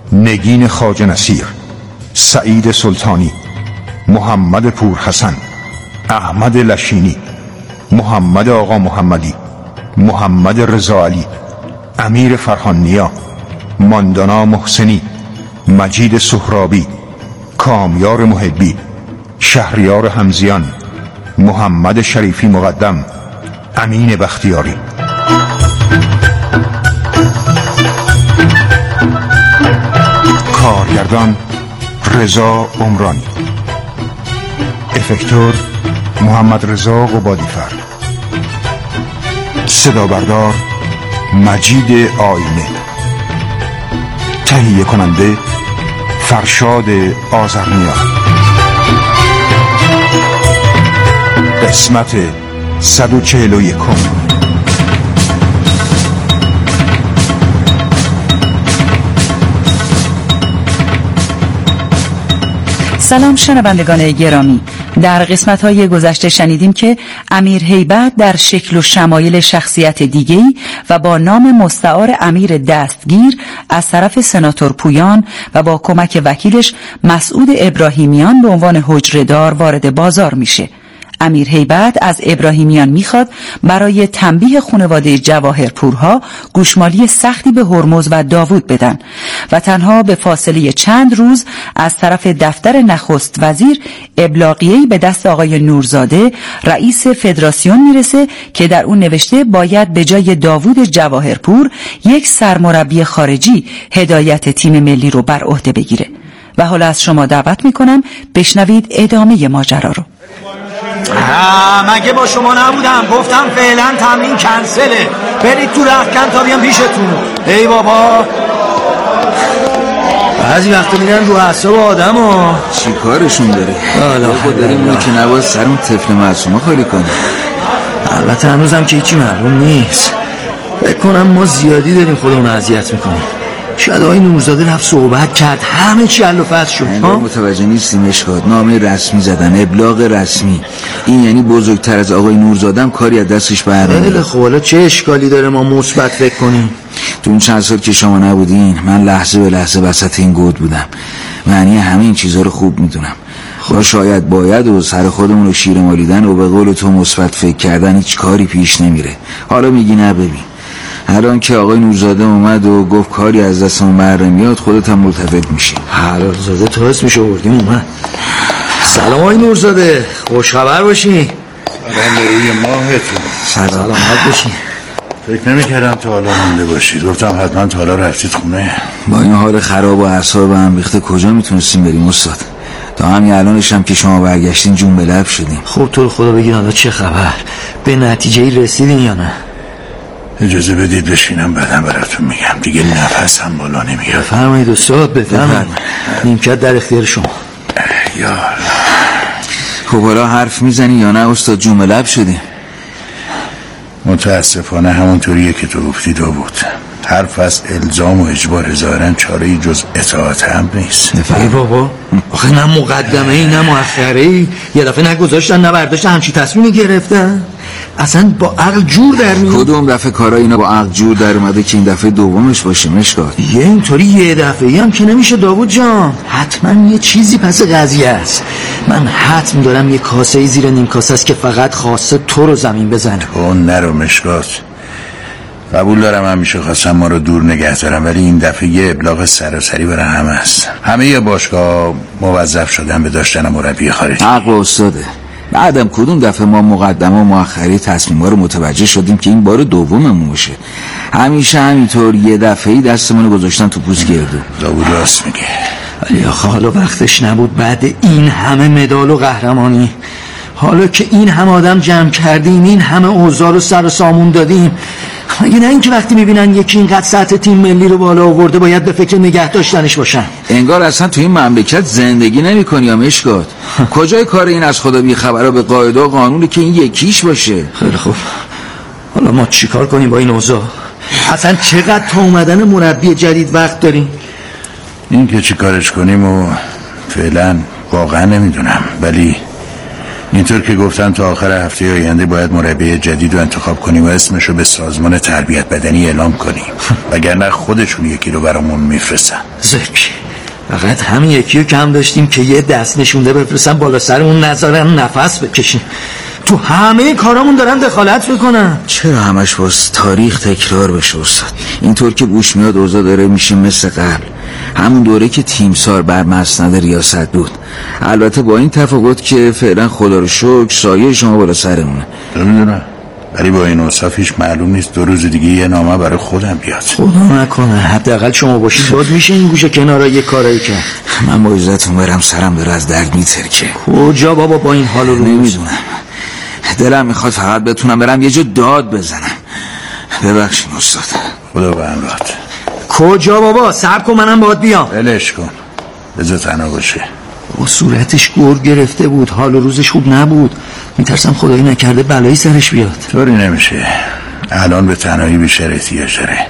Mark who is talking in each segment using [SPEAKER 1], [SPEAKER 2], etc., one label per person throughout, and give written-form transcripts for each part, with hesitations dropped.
[SPEAKER 1] نگین خواجه نصیر، سعید سلطانی، محمد پورحسن، احمد لشینی، محمد آقا محمدی، محمد رضا علی، امیر فرهان نیا، ماندانا محسنی، مجید سهرابی، کامیار محبی، شهریار حمزیان، محمد شریفی مقدم، امین بختیاری. کارگردان رضا عمرانی، افکتور محمد رضا قبادیفر، صدا بردار مجید آینه، تهیه کننده فرشاد آذرنیا. قسمت 141.
[SPEAKER 2] سلام شنوندگان گرامی، در قسمت‌های گذشته شنیدیم که امیر هیبت در شکل و شمایل شخصیت دیگه‌ای و با نام مستعار امیر دستگیر از طرف سناتور پویان و با کمک وکیلش مسعود ابراهیمیان به عنوان حجره‌دار وارد بازار میشه. امیر هیبت از ابراهیمیان میخواد برای تنبیه خانواده جواهرپورها گوشمالی سختی به هرمز و داوود بدن و تنها به فاصله چند روز از طرف دفتر نخست وزیر ابلاغیه‌ای به دست آقای نورزاده رئیس فدراسیون میرسه که در اون نوشته باید به جای داوود جواهرپور یک سرمربی خارجی هدایت تیم ملی رو بر عهده بگیره. و حالا از شما دعوت میکنم بشنوید ادامه ماجرا رو.
[SPEAKER 3] مگه با شما نبودم؟ گفتم فعلا تمرین کنسله، برید تو رختکن تا بیام پیشتون. ای بابا بعضی وقتا میرن رو اعصاب آدم ها.
[SPEAKER 4] چی کارشون داره؟ خود داریم اون که نباید سر اون طفل معصومه خالی کنه.
[SPEAKER 3] البته هنوزم که هیچی معلوم نیست. فکر کنم ما زیادی داریم خودمون اذیت میکنیم. شاید آقای نورزاده رفت صحبت کرد همه چی حل و فصل شد.
[SPEAKER 4] متوجه نیستیم اشکاد. نامه رسمی زدن، ابلاغ رسمی. این یعنی بزرگتر از آقای نورزاده کاری از دستش برنمیاد.
[SPEAKER 3] خیلی خب حالا چه اشکالی داره ما مثبت فکر کنیم؟
[SPEAKER 4] تو اون چند سال که شما نبودین من لحظه به لحظه وسط این گود بودم. معنی همه این چیزها رو خوب میدونم. خب شاید باید و سر خودمون رو شیر مالیدن و به قول تو مثبت فکر کردن هیچ کاری پیش نمیره. حالا میگی نه ببین. الان که آقای نورزاده اومد و گفت کاری از دستمون برنمیاد خودت هم ملتفت میشی.
[SPEAKER 3] حلال زاده تو اسمش آوردیم اومد. سلام آقای نورزاده، خوش خبر باشی.
[SPEAKER 5] سلام به روی ماهتون.
[SPEAKER 3] سلامت باشی.
[SPEAKER 5] فکر نمی‌کردم تا حالا مونده باشید. گفتم حتما تا حالا رفتید خونه.
[SPEAKER 4] با این حال خراب و اعصاب هم ریخته کجا میتونستیم بریم استاد؟ تا همین الانش هم که شما برگشتین جون به لب شدیم.
[SPEAKER 3] خب تو رو خدا بگید حالا چه خبر؟ به نتیجه‌ای رسیدین یا نه؟
[SPEAKER 5] اجازه بدید بشینم بعدم براتون میگم. دیگه نفسم بالا نمیاد.
[SPEAKER 3] بفرمایید استاد بفرمایید. نیمکت در اختیار شما.
[SPEAKER 5] یا الله.
[SPEAKER 4] خب حالا حرف میزنی یا نه استاد؟ جون به لب شدیم.
[SPEAKER 5] متاسفانه همونطوریه که تو گفتی داوود. حرف از الزام و اجبار ظاهراً چاره‌ای جز اطاعت هم نیست.
[SPEAKER 3] ای بابا آخه نه مقدمه ای نه مؤخره ای، یه دفعه نگذاشتن نه برداشتن همچی تصمیمی گرفتن. اصلا با عقل جور در میاد.
[SPEAKER 4] کدوم دفعه کارا اینا با عقل جور در اومده که این دفعه دومش باشه مشکات؟
[SPEAKER 3] یه اینطوری یه دفعه‌ای هم که نمیشه داوود جان. حتما یه چیزی پس قضیه است. من حتم دارم یه کاسه زیر نیم کاسه است که فقط خواسته تو رو زمین بزنه.
[SPEAKER 5] اون نرو مشکات. قبول دارم همیشه خواستم ما رو دور نگه دارم، ولی این دفعه یه ابلاغ سراسری برای همه است. همه یه باشگاه موظف شدن به داشتن مربی خارجی.
[SPEAKER 4] حق استاده. بعدم کدوم دفعه ما مقدمه و مؤخره تصمیم‌ها رو متوجه شدیم که این بار دوممون باشه؟ همیشه همینطور یه دفعه‌ای دستمون رو گذاشتن تو پوست گردو.
[SPEAKER 5] داوود راست میگه.
[SPEAKER 3] ولی آخه حالا وقتش نبود بعد این همه مدال و قهرمانی. حالا که این همه آدم جمع کردیم، این همه اوضاع رو سر و سامون دادیم، مگه نه اینکه وقتی میبینن یکی اینقدر سطح تیم ملی رو بالا آورده باید به فکر نگه داشتنش باشن؟
[SPEAKER 4] انگار اصلا تو این مملکت زندگی نمی‌کنی یا مشکات؟ کجای کار این از خدا بی خبرا به قاعده و قانونی که این یکیش باشه؟
[SPEAKER 3] خیلی خوب، حالا ما چیکار کنیم با این اوضاع؟ اصلا چقدر تا اومدن مربی جدید وقت داریم؟
[SPEAKER 5] این که چی کارش کنیم و فعلا واقعا نمیدونم، ولی اینطور که گفتم تا آخر هفته آینده باید مربی جدید رو انتخاب کنیم و اسمشو به سازمان تربیت بدنی اعلام کنیم، وگرنه خودشون یکی رو برامون میفرستن.
[SPEAKER 3] زکی فقط همین یکی رو کم داشتیم که یه دست نشونده بفرستن بالا سرمون، نذارن نفس بکشیم. تو همه کارامون دارن دخالت میکنن.
[SPEAKER 4] چرا همش باز تاریخ تکرار بشه استاد؟ اینطور که بوش میاد اوضاع داره میشه مثل قبل، همون دوره که تیمسار بر مسند ریاست بود. البته با این تفاوت که فعلا خدا رو شکر سایه شما بالا سرمونه.
[SPEAKER 5] نمیدونم، ولی با این اوصاف هیچ معلوم نیست 2 روز دیگه یه نامه برای خودم بیاد.
[SPEAKER 3] خدا نکنه حداقل شما باشید باز میشه این گوشه کنارا یه کارایی کرد.
[SPEAKER 4] من با عزتون برم، سرم داره از درد میترکه.
[SPEAKER 3] کجا بابا با این حال رو
[SPEAKER 4] نمیدونم، دلم میخواد فقط بتونم برم یه جا داد بزنم. ببخشید استاد.
[SPEAKER 5] خدا به همراهت.
[SPEAKER 3] کجا بابا؟ صبر کن منم باهات بیام.
[SPEAKER 5] ولش کن، بذار تنها باشه.
[SPEAKER 3] با صورتش گور گرفته بود، حال و روزش خوب نبود. میترسم خدایی نکرده بلایی سرش بیاد.
[SPEAKER 5] طوری نمیشه، الان به تنهایی بیشتر احتیاج داره.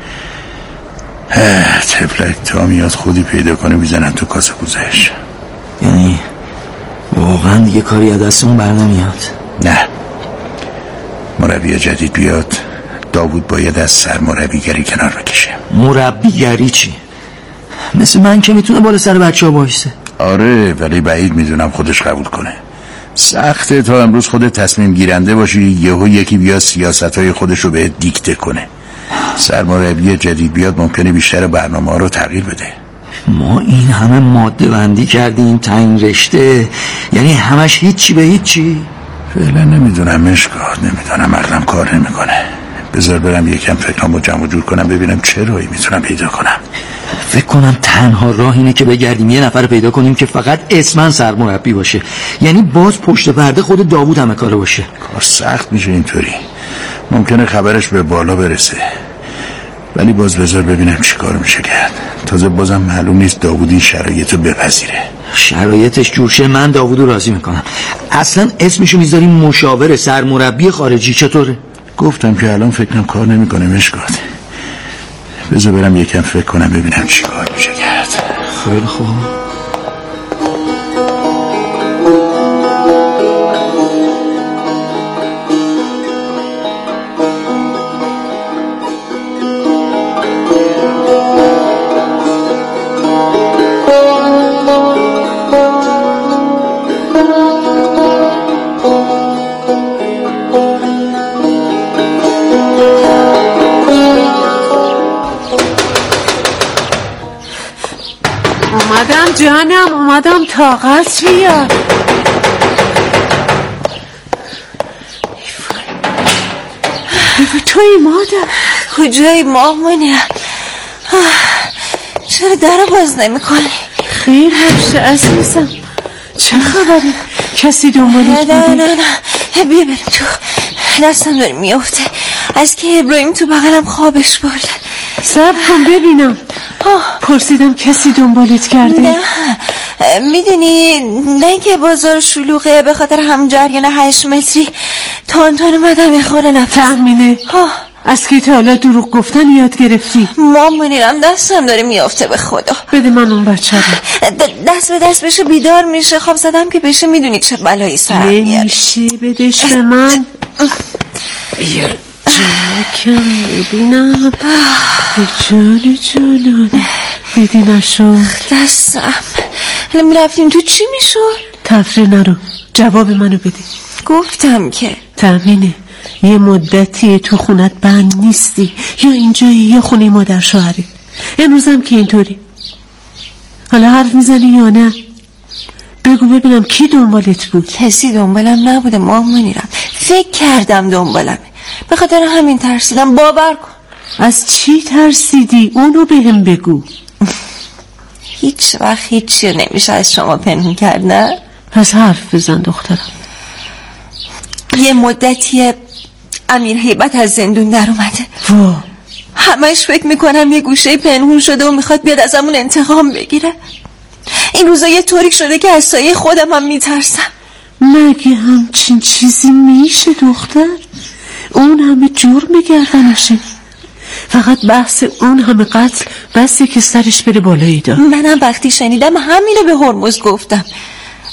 [SPEAKER 5] تفلک تا میاد خودی پیدا کنه میزنن تو کاسه کوزش.
[SPEAKER 3] یعنی واقعا دیگه کاری از دستمون بر نمیاد؟
[SPEAKER 5] نه، مربی جدید بیاد داوود باید از سرمربیگری کنار بکشه.
[SPEAKER 3] مربیگری چی؟ مثل من که میتونه بالا سر بچه ها بایسته.
[SPEAKER 5] آره، ولی بعید میدونم خودش قبول کنه. سخته تا امروز خودت تصمیم گیرنده باشی یهو یکی بیاد سیاستهای خودش رو به دیکته کنه. سرمربی جدید بیاد ممکنه بیشتر برنامه ها رو تغییر بده.
[SPEAKER 3] ما این همه ماده بندی کردیم تا این رشته، یعنی همش هیچی به هیچی.
[SPEAKER 5] فعلا نمیدونم مشکات، نمیدونم مردم کار نمیکنه. بذار برم یکم فکرامو جمع جور کنم ببینم چه راهی میتونم پیدا کنم.
[SPEAKER 3] فکر کنم تنها راه اینه که بگردیم یه نفر پیدا کنیم که فقط اسمن سرمربی باشه، یعنی باز پشت پرده خود داوود همه کاره باشه.
[SPEAKER 5] کار سخت میشه اینطوری، ممکنه خبرش به بالا برسه، ولی باز بذار ببینم چی کار میشه کرد. تازه بازم معلوم نیست داوود این شرایطو بپذیره.
[SPEAKER 3] شرایطش جورشه من داوودو راضی میکنم. اصلا اسمشو میذاریم مشاور سرمربی خارجی. چطوره؟
[SPEAKER 5] گفتم که الان فکرم کار نمیکنه مشکات. بذار برم یکم فکر کنم ببینم چی کار میشه کرد.
[SPEAKER 3] خیلی خوب.
[SPEAKER 6] جانم اومدم طاقت بیار. توی مادر
[SPEAKER 7] کجایی مامونی؟ چرا در باز نمی کنی؟
[SPEAKER 6] خیر باشه عزیزم، چه خبری؟ کسی دنبالت بوده؟
[SPEAKER 7] نه بیا بریم تو. دستم داری میافته از که ابراهیم تو بغلم خوابش برده.
[SPEAKER 6] صبر کن ببینم. پرسیدم کسی دنبالت کرده؟
[SPEAKER 7] نه میدونی نه که بازار شلوغه، به خاطر هم جریان 8 متری تان اومدم یه خوره نفس.
[SPEAKER 6] تأمینه از که تا حالا دروغ گفتن یاد گرفتی؟
[SPEAKER 7] مامونیرم دستم داره میافته به خدا.
[SPEAKER 6] بده من اون بچه رو.
[SPEAKER 7] دست به دست بشه بیدار میشه، خواب زدم که بشه میدونی چه بلایی سرم میاره.
[SPEAKER 6] نمیشه بدش به من. بیار جاکم ببینم. جانم دیدی نشو
[SPEAKER 7] دستم. حالا میرفتیم تو چی میشد؟
[SPEAKER 6] تفره نرو، جواب منو بده.
[SPEAKER 7] گفتم که
[SPEAKER 6] تأمینه یه مدتی تو خونت بند نیستی یا اینجایی یا خونه مادر شوهری. امروزم که اینطوری. حالا حرف میزنی یا نه؟ بگو ببینم کی دنبالت بود؟
[SPEAKER 7] کسی دنبالم نبوده مامونیرم، فکر کردم دنبالمه، به خاطر همین ترسیدم. باور کن.
[SPEAKER 6] از چی ترسیدی؟ اونو بهم بگو.
[SPEAKER 7] هیچ وقت هیچی نمیشه از شما پنهون کرد نه؟
[SPEAKER 6] پس حرف بزن دخترم.
[SPEAKER 7] یه مدتی امیر هیبت از زندون در اومده. همش فکر میکنم یه گوشه پنهون شده و میخواد بیاد ازمون انتقام بگیره. این روزا یه طوری شده که از سایه خودم هم میترسم.
[SPEAKER 6] مگه همچین چیزی میشه دختر؟ اون همه جرم گردنشه. فقط بحث اون همه قتل بسی که سرش بره بالایی دار.
[SPEAKER 7] منم وقتی شنیدم همینو به هرمز گفتم.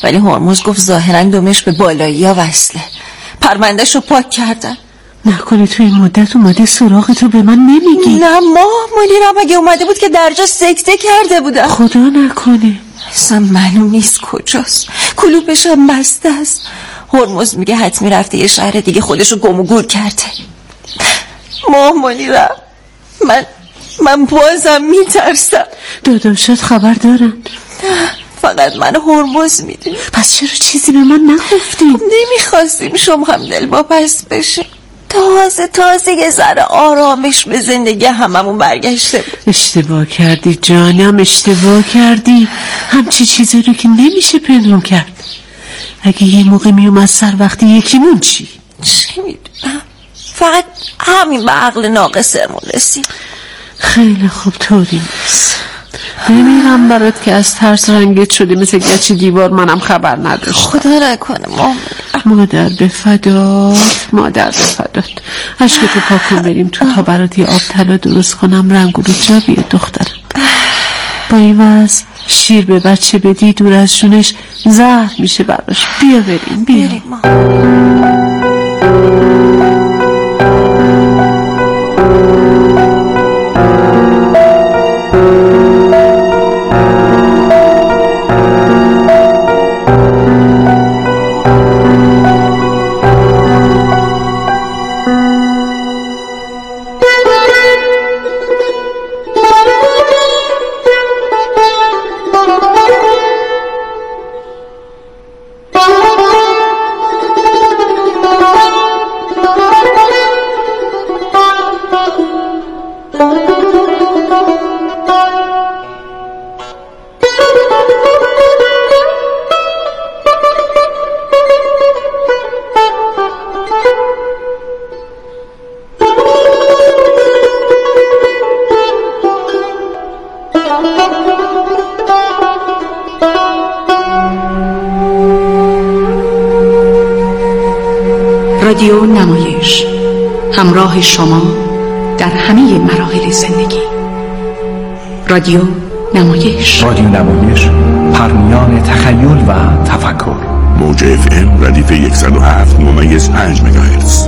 [SPEAKER 7] ولی هرمز گفت ظاهرا دمش به بالایی ها وصله. پروندهش رو پاک کردن.
[SPEAKER 6] نکنی تو این مدت اومده سراغ تو به من نمیگی؟
[SPEAKER 7] نه ماه مدیرم اگه اومده بود که درجا سکته کرده بودم.
[SPEAKER 6] خدا نکنه.
[SPEAKER 7] اصلا معلوم نیست کجاست، کلوپش هم بسته است. هرمز میگه حتمی رفته یه شهر دیگه خودشو گم و گور کرده. ماه مدیرم من بازم میترسم.
[SPEAKER 6] داداشات خبر دارن؟
[SPEAKER 7] فقط من هرمز میدونیم.
[SPEAKER 6] پس چرا چیزی به من نگفتیم؟
[SPEAKER 7] نمیخواستیم شما هم دل واپس بشیم. تازه یه ذره آرامش به زندگی هممون برگشته بود.
[SPEAKER 6] اشتباه کردی جانم، اشتباه کردی. همچی چیزی رو که نمیشه پنهون کرد. اگه یه موقع میومد سر وقتی یکیمون چی
[SPEAKER 7] میدونم، فقط همین به عقل ناقصمون رسید.
[SPEAKER 6] خیلی خوب، طوری نیست. بمیرم برات که از ترس رنگت شده مثل گچ دیوار، منم خبر نداشتم.
[SPEAKER 7] خدا نکنه
[SPEAKER 6] مادر به فدات. عشقتو پاک کن بریم تو تا برات یه آب طلا درست کنم رنگ رو جا بیاد دخترم. با این وضع شیر به بچه بدی دور از جونش زهر میشه براش. بیا بریم.
[SPEAKER 8] رادیو نمایش، همراه شما در همه مراحل زندگی. رادیو نمایش، پرمیان تخیل و تفکر.
[SPEAKER 9] موج FM ردیف 107.5 مگاهرتز.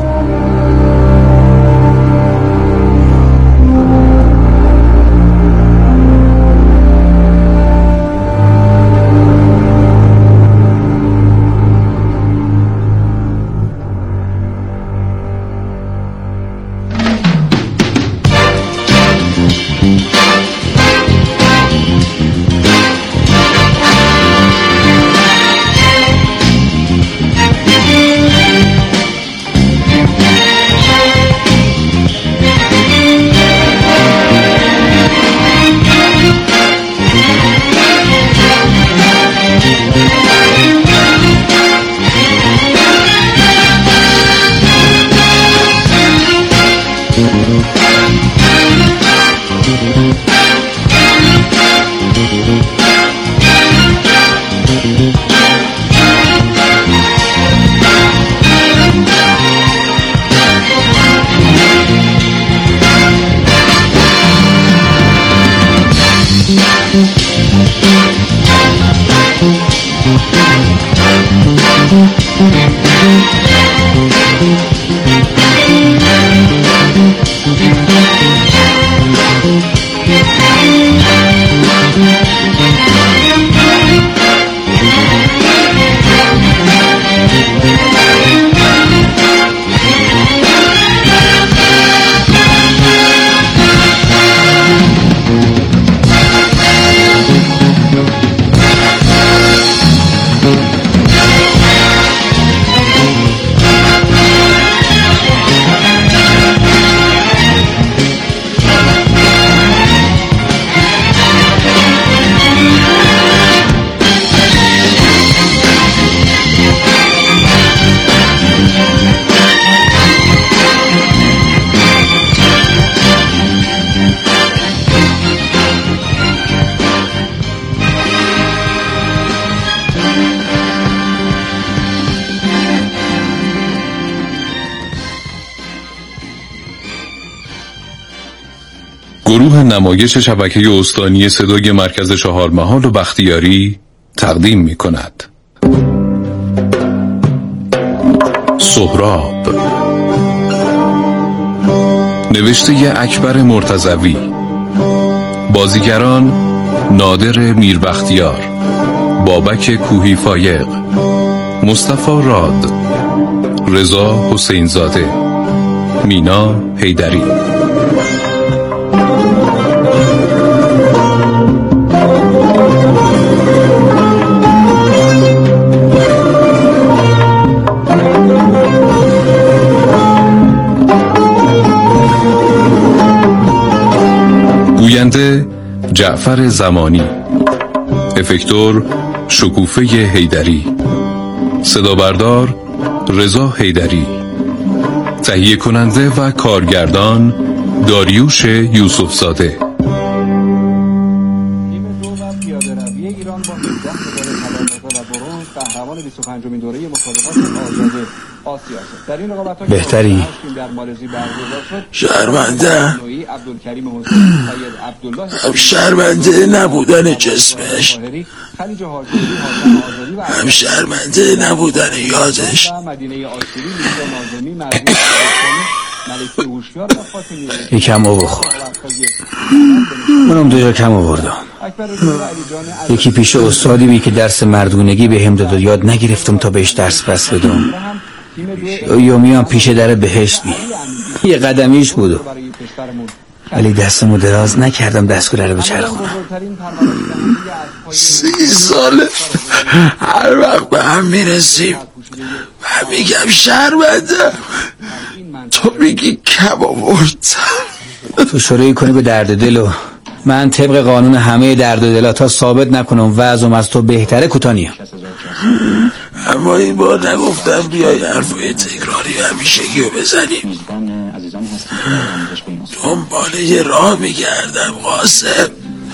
[SPEAKER 10] گروه نمایش شبکه استانی صدای مرکز چهارمحال و بختیاری تقدیم می کند. سهراب. نوشته اکبر مرتضوی. بازیگران: نادر میربختیار، بابک کوهی فایق، مصطفی راد، رضا حسین زاده، مینا حیدری. گوینده: جعفر زمانی. افکتور: شکوفه حیدری. صدابردار: رضا حیدری. تهیه کننده و کارگردان: داریوش یوسف زاده.
[SPEAKER 11] تیم دو و پیاده‌روی ایران با 17 مدال طلا و برنز قهرمان 25مین دوره مسابقات آزاد آسیا شد. در این رقابت‌ها
[SPEAKER 3] بهتری
[SPEAKER 11] در مالزی برگزار شد.
[SPEAKER 12] شرمنده
[SPEAKER 11] عبدالکریم حسین، سید عبدالله،
[SPEAKER 12] شرمنده نبودن جسمش،
[SPEAKER 11] خلیج هاشمی، حاتم آزادی و
[SPEAKER 12] هم شرمنده نبودن یادش.
[SPEAKER 11] مدینه آشوری، میرزا ناظمی، مرزی ملکه هوشیار و فاطمی.
[SPEAKER 3] یکم آب بخور. منم 2 جا کم آوردم. یکی پیش استادی بی که درس مردونگی به هم داد و یاد نگرفتم تا بهش درس پس بدم. یومی هم پیش در بهشت بی یه قدمیش بودم، ولی دستمو دراز نکردم دستگوره رو بچرخونم.
[SPEAKER 12] 30 ساله هر وقت به هم میرسیم من میگم شرمنده، تو میگی کم آوردم.
[SPEAKER 3] تو شروعی کنی به درد دل و من طبق قانون همه درد و دلا تا ثابت نکنم وضعم از تو بهتره کوتانیم.
[SPEAKER 12] اما این بار نگفتم بیای حرفای تکراری همیشگی رو بزنیم. دنبال یه راه میگردم قاسم.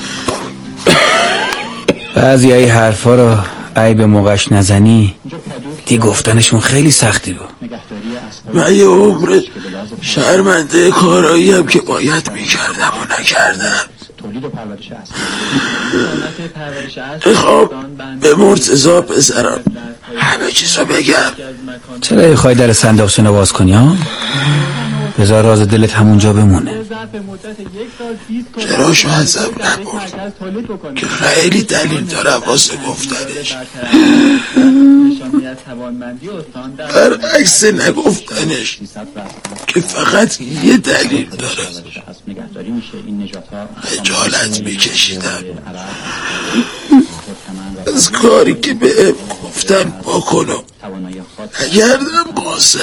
[SPEAKER 3] بعضی ای حرفا رو ای به موقعش نزنی دی گفتنشون خیلی سختی بود.
[SPEAKER 12] من یه عمر شرمنده کارایی هم که باید میکردم و نکردم. خب به مرتضی پسرم همه چیزو بگم.
[SPEAKER 3] چرا خواهی در صندوق شنو باز کنی ها؟ بذار راز دلت همونجا بمونه.
[SPEAKER 12] چرا شاید زم نبرد که خیلی دلیل دارم واسه گفتنش، برعکس نگفتنش که فقط یه دلیل داره. خجالت میکشیدم از کاری که به گفتم بکنم. نگردم قاسم.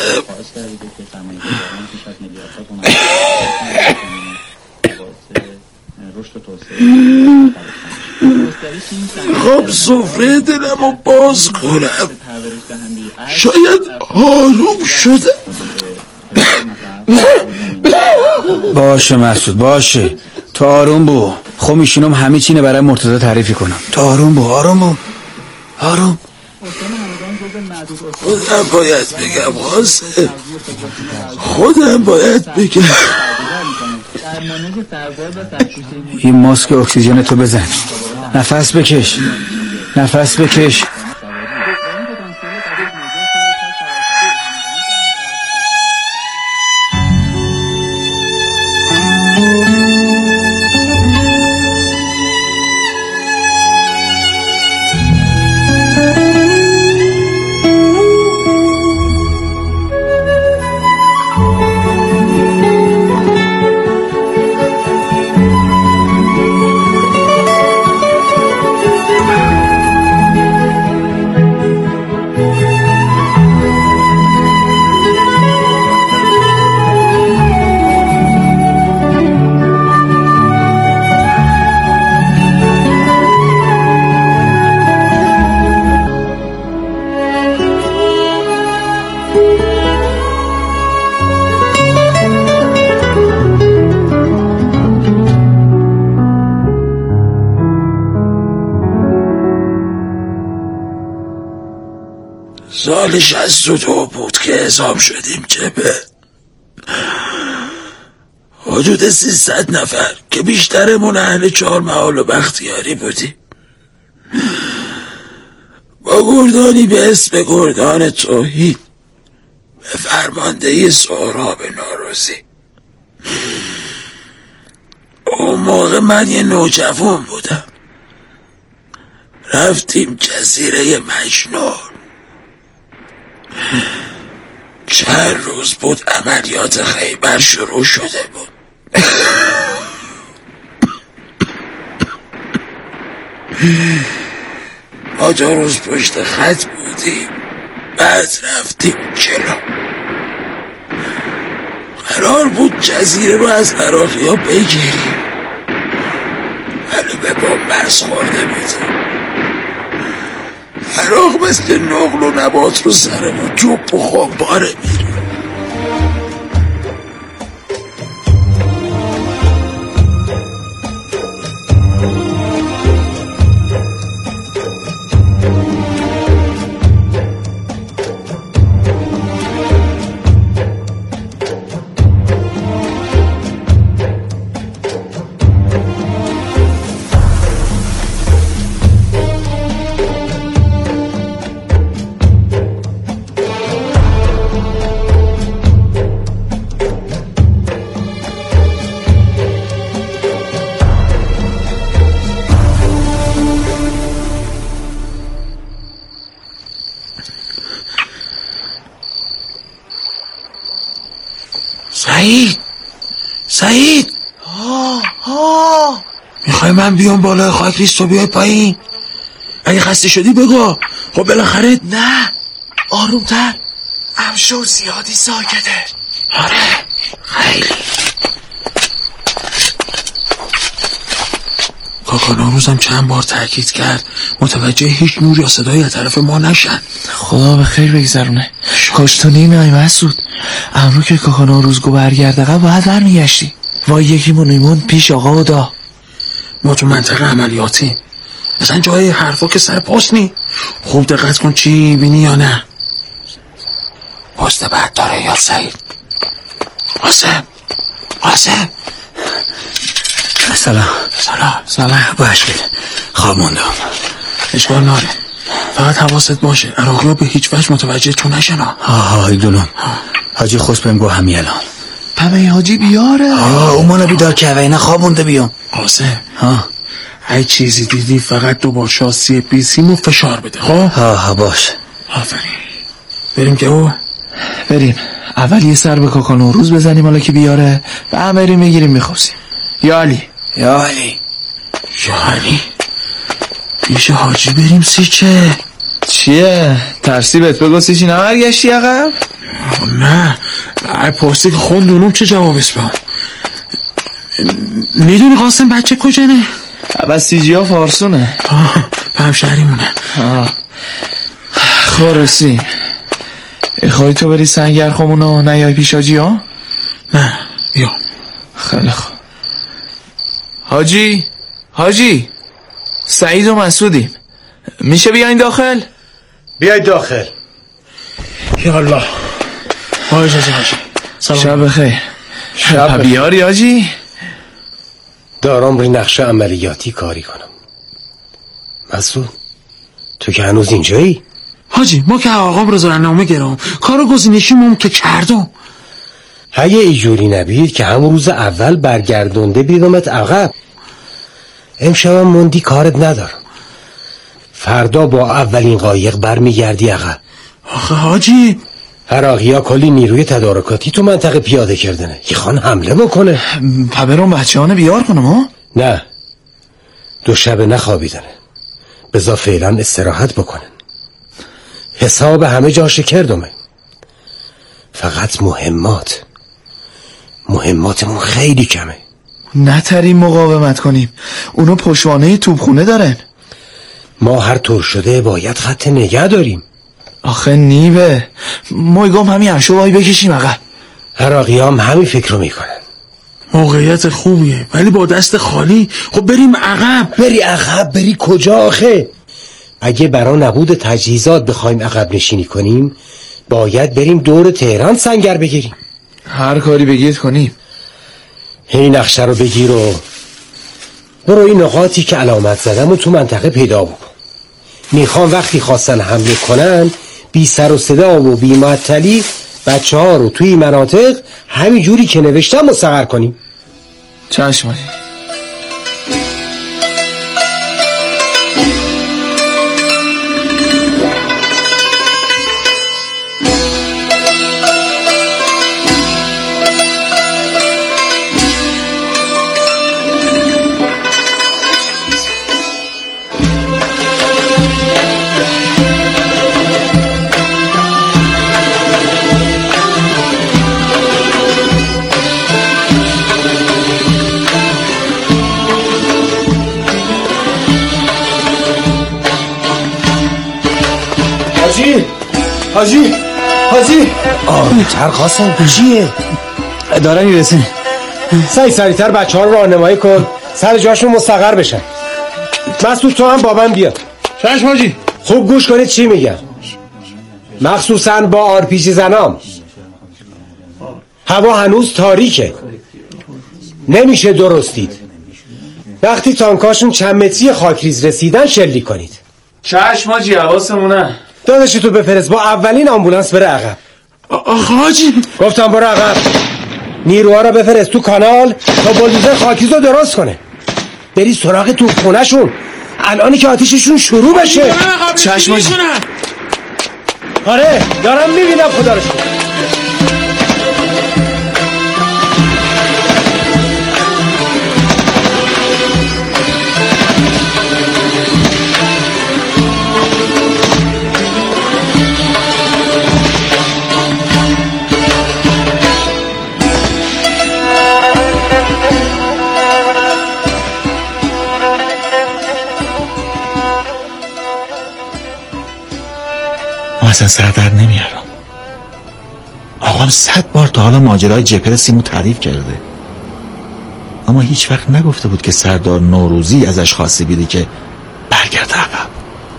[SPEAKER 12] خب سفره دلمو باز کنم، شاید آروم شده.
[SPEAKER 3] باشه مسعود باشه، تو آروم بو. خب میشینم همه چینه برای مرتضی تعریفی کنم. تو آروم بو آروم.
[SPEAKER 12] خودم باید بگم قاسم، خودم باید بگم.
[SPEAKER 3] این ماسک اکسیژن تو بزن، نفس بکش.
[SPEAKER 12] سال 62 بود که اعزام شدیم جبهه. حدود 300 نفر که بیشترمون اهل چهارمحال و بختیاری بودیم. با گردانی به اسم گردان توحید به فرماندهی سهراب نوروزی. اون موقع من یه نوجوان بودم. رفتیم جزیره مجنون. چند روز بود عملیات خیبر شروع شده بود. ما 2 روز پشت خط بودیم. بعد رفتیم جلو. قرار بود جزیره رو از عراقی ها بگیریم، ولی به بام مرز خورده بودیم. عراق مثل نقل و نبات رو سر ما جوب و خواباره میره. سعید میخوای من بیام بالای خاک ریست و بیای پایین؟ اگه خسته شدی بگو. خب بالاخره
[SPEAKER 3] نه آرومتر. امشو زیادی ساکته.
[SPEAKER 12] آره خیلی. کاکا نوروزم چند بار تاکید کرد متوجه هیچ نور یا صدایی از طرف ما نشن.
[SPEAKER 3] خدا به خیر بگذرونه. کاش تو نیمی مسعود. امرو که کاکا نوروزگو برگرده قبل باید برمیگشتی. وای یکیمون ایمون پیش آقا و دا.
[SPEAKER 12] ما تو منطقه عملیاتی اصلا جای حرفا که سر پست نی. خوب دقت کن چی بینی یا نه. پست بد داره یا سعید؟ قاسم سلام باش بید. خواب موندم. اشکال ناره، فقط حواست باشه عراقی ها به هیچ وجه متوجه تو نشن.
[SPEAKER 3] های دونم حاجی خوش بهم گو همی الان پمه حاجی بیاره. اومانو بیدار که اوینه خواب مونده بیام.
[SPEAKER 12] قاسم ای چیزی دیدی فقط تو با شاسی پیسیمو فشار بده. خب
[SPEAKER 3] باش.
[SPEAKER 12] آفرین. بریم که او
[SPEAKER 3] بریم اول یه سر به کاکا نوروز بزنیم حالا که بیاره و هم بریم میگیریم میخواسیم. یا علی
[SPEAKER 12] پیش حاجی بریم سیچه.
[SPEAKER 3] چیه؟ ترسیبت بگو سیچی نمرگشتی عقب؟
[SPEAKER 12] نه پرسی که خوندونم چه جواب اسمم. میدونی قاسم بچه کجانه؟
[SPEAKER 3] اول سیجی ها فارسونه.
[SPEAKER 12] به همشهری مونه.
[SPEAKER 3] خورسی خواهی تو بری سنگر خمونو نیای پیش حاجی ها؟
[SPEAKER 12] نه بیا.
[SPEAKER 3] خیلی خوب. حاجی سعید و مسعودیم، میشه بیاین داخل؟
[SPEAKER 13] بیاید داخل.
[SPEAKER 12] یالله. اجازه حاجی.
[SPEAKER 3] شب بخیر. بیاری حاجی؟
[SPEAKER 13] دارم روی نقشه عملیاتی کاری کنم. مسعود تو که هنوز اینجایی؟
[SPEAKER 12] حاجی ما که آقام رو زارنامه گرام کارو گزینشیمون که کردم.
[SPEAKER 13] اگه ایجوری نبید که همون روز اول برگردونده بیدمت عقب. امشبم موندی کارت ندارم. فردا با اولین قایق برمیگردی عقب.
[SPEAKER 12] آخه حاجی
[SPEAKER 13] عراقی ها کلی نیروی تدارکاتی تو منطقه پیاده کردنه. یخوان حمله بکنه.
[SPEAKER 3] پبرون بچه هانه بیار کنم ها؟
[SPEAKER 13] نه 2 شب نخوابیدنه. بذار فعلا استراحت بکنن. حساب همه جا شکردمه. فقط مهماتمون خیلی کمه.
[SPEAKER 3] نتریم مقاومت کنیم. اونو پشوانه توپخونه دارن.
[SPEAKER 13] ما هر طور شده باید خط نگه داریم.
[SPEAKER 3] آخه نیبه مایگام همین همشو بکشیم عقب.
[SPEAKER 13] عراقی هم همین فکر رو میکنن.
[SPEAKER 12] موقعیت خوبیه ولی با دست خالی. خب بریم عقب.
[SPEAKER 13] بری عقب؟ بری کجا آخه؟ اگه برا نبود تجهیزات بخوایم عقب نشینی کنیم باید بریم دور تهران سنگر بگیریم.
[SPEAKER 3] هر کاری بگید کنیم.
[SPEAKER 13] این نقشه رو بگیر و برو این نقاطی که علامت زدم و تو منطقه پیدا بکن. میخوام وقتی خواستن حمله کنن بی سر و صدا و بی معطلی بچه ها رو توی مناطق همین جوری که نوشتم مستقر کنیم.
[SPEAKER 12] چشم حاجی.
[SPEAKER 13] حاجی قاسم چیه؟
[SPEAKER 3] داره میرسه.
[SPEAKER 13] سریعتر بچه ها رو راهنمایی کن سر جاشون مستقر بشن. مسعود تو هم با من بیا.
[SPEAKER 12] چشم حاجی.
[SPEAKER 13] خوب گوش کنید چی میگم، مخصوصا با آرپیجی زنام. هوا هنوز تاریکه، نمیشه درستید. وقتی تانکاشون چند متری خاکریز رسیدن شلیک کنید.
[SPEAKER 12] چشم حاجی، حواسمونه.
[SPEAKER 13] داداشی تو بفرست با اولین آمبولانس بره عقب.
[SPEAKER 12] حاجی
[SPEAKER 13] گفتم برو عقب. نیروها رو بفرست تو کانال تا بلدوزر خاکریز رو درست کنه. بری سراغ تو خونه‌شون الانی که آتیششون شروع بشه.
[SPEAKER 12] چشم حاجی.
[SPEAKER 13] آره دارم میبینم خدا رو شکر.
[SPEAKER 12] اصلا سر در نمیارم. آقام 100 بار تا حالا ماجرای جپر سیمو تعریف کرده، اما هیچ وقت نگفته بود که سردار نوروزی ازش خواسته بیده که برگرده عقب.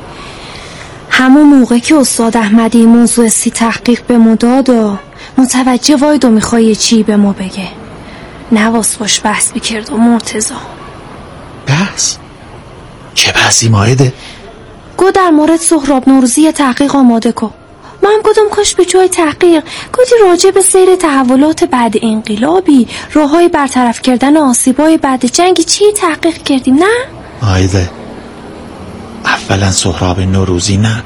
[SPEAKER 14] همون موقع که استاد احمدی موضوع تحقیق به ما داد و متوجه وایدو میخوای چی به ما بگه، نواس باش بحث بکرد و مرتضی.
[SPEAKER 12] بحث؟ چه بحثی ماهده؟
[SPEAKER 14] گو در مورد سهراب نوروزی تحقیق آماده کن. ما هم گفتم کاش به جای تحقیق گفتی راجع به سیر تحولات بعد انقلابی، راههای برطرف کردن آسیبای بعد جنگی چی تحقیق کردیم. نه
[SPEAKER 12] آیده، اولا سهراب نوروزی نه،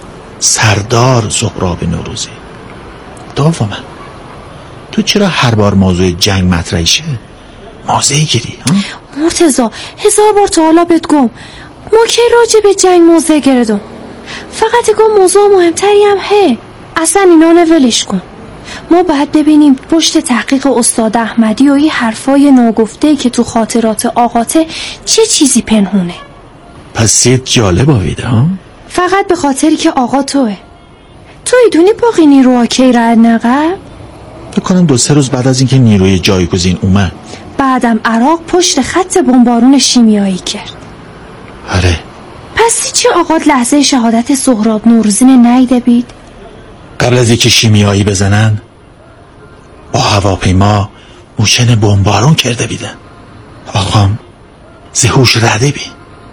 [SPEAKER 12] سردار سهراب نوروزی. دوما تو چرا هر بار موضوع جنگ مطرح شه موضعی گیری؟
[SPEAKER 14] مرتضی 1000 بار تا حالا بهت گم ما کی راجع به جنگ موضع گردم. فقط گم موضوع مهمتری هم هه. اصلا اینا ولش کن. ما باید ببینیم پشت تحقیق استاد احمدی و این حرفای ناگفته‌ای که تو خاطرات آقاته چه چیزی پنهونه.
[SPEAKER 12] پس سید جالب آویده ها؟
[SPEAKER 14] فقط به خاطری که آقا توه. تو ایدونی باقی نیروها کی رد نقب؟
[SPEAKER 12] بکنم 2-3 روز بعد از اینکه نیروی جایگزین اومد.
[SPEAKER 14] بعدم عراق پشت خط بمبارون شیمیایی کرد.
[SPEAKER 12] آره.
[SPEAKER 14] پس چی آقاد لحظه شهادت سهراب نوروزی نیده بید؟
[SPEAKER 12] قبل از اینکه شیمیایی بزنن با هواپیما موشن بمبارون کرده بیدن. آقام زهوش رده بی.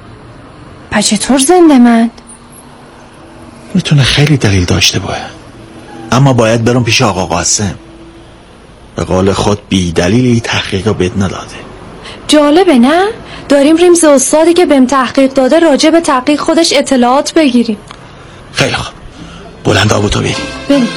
[SPEAKER 14] پس چطور زنده مند؟
[SPEAKER 12] میتونه خیلی دلیل داشته باید، اما باید برم پیش آقا قاسم. به قول خود بی دلیلی تحقیق رو بد نداده.
[SPEAKER 14] جالبه نه؟ داریم ریمز استادی که بهم تحقیق داده راجع به تحقیق خودش اطلاعات بگیریم.
[SPEAKER 12] خیلی خوب، بلند آبوتو بریم.
[SPEAKER 14] بریم.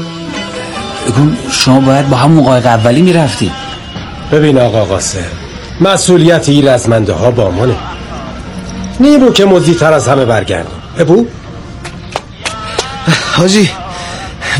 [SPEAKER 3] شما باید با هم مقایق اولی میرفتی.
[SPEAKER 13] ببین آقا قاسم، مسئولیت این رزمنده ها با منه. نیرو که مزدی تر از همه برگردم. ابو
[SPEAKER 3] حاجی